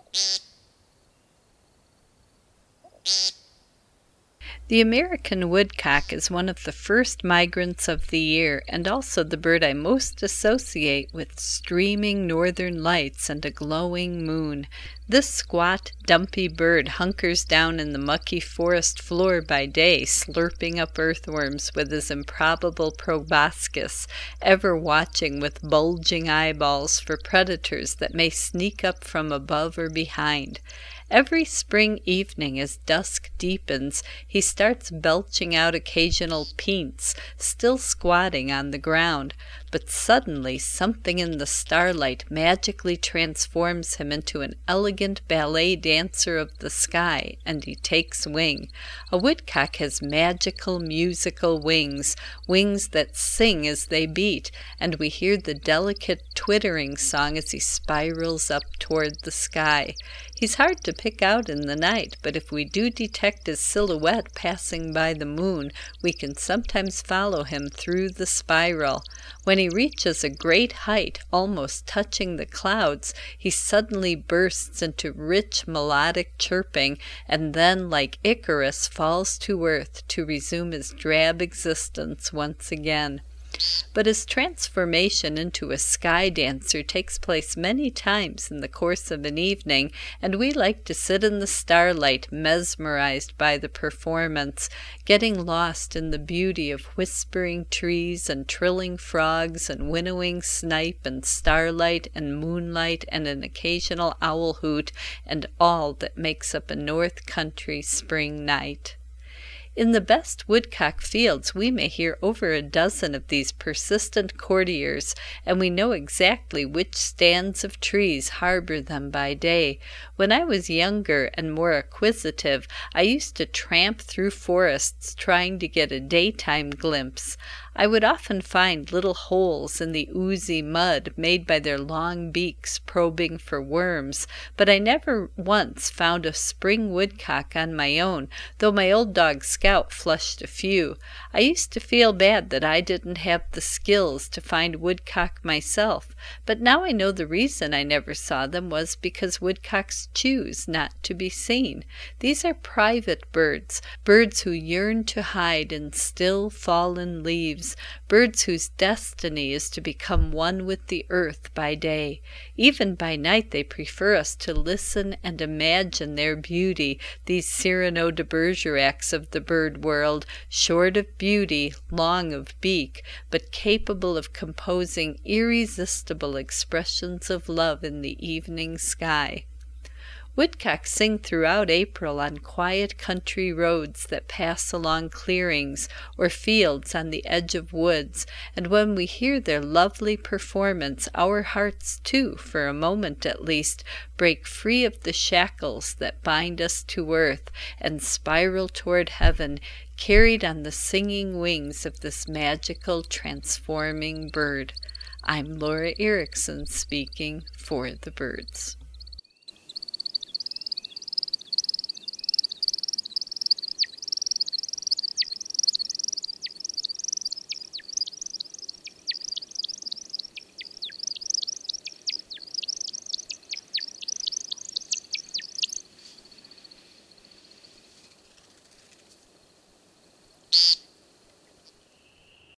The American woodcock is one of the first migrants of the year and also the bird I most associate with streaming northern lights and a glowing moon. This squat, dumpy bird hunkers down in the mucky forest floor by day, slurping up earthworms with his improbable proboscis, ever watching with bulging eyeballs for predators that may sneak up from above or behind. Every spring evening as dusk deepens, he starts belching out occasional peints, still squatting on the ground, but suddenly something in the starlight magically transforms him into an elegant ballet dancer of the sky, and he takes wing. A woodcock has magical musical wings, wings that sing as they beat, and we hear the delicate twittering song as he spirals up toward the sky. He's hard to pick out in the night, but if we do detect his silhouette passing by the moon, we can sometimes follow him through the spiral. When he reaches a great height, almost touching the clouds, he suddenly bursts into rich melodic chirping, and then, like Icarus, falls to earth to resume his drab existence once again. But his transformation into a sky dancer takes place many times in the course of an evening, and we like to sit in the starlight, mesmerized by the performance, getting lost in the beauty of whispering trees and trilling frogs and winnowing snipe and starlight and moonlight and an occasional owl hoot and all that makes up a north country spring night. In the best woodcock fields we may hear over a dozen of these persistent courtiers, and we know exactly which stands of trees harbor them by day. When I was younger and more acquisitive, I used to tramp through forests trying to get a daytime glimpse. I would often find little holes in the oozy mud made by their long beaks probing for worms, but I never once found a spring woodcock on my own, though my old dog Scout flushed a few. I used to feel bad that I didn't have the skills to find woodcock myself, but now I know the reason I never saw them was because woodcocks choose not to be seen. These are private birds, birds who yearn to hide in still fallen leaves, birds whose destiny is to become one with the earth by day. Even by night they prefer us to listen and imagine their beauty, these Cyrano de Bergeracs of the bird world, short of beauty, long of beak, but capable of composing irresistible expressions of love in the evening sky. Woodcocks sing throughout April on quiet country roads that pass along clearings or fields on the edge of woods, and when we hear their lovely performance, our hearts too, for a moment at least, break free of the shackles that bind us to earth and spiral toward heaven, carried on the singing wings of this magical, transforming bird. I'm Laura Erickson speaking for the birds.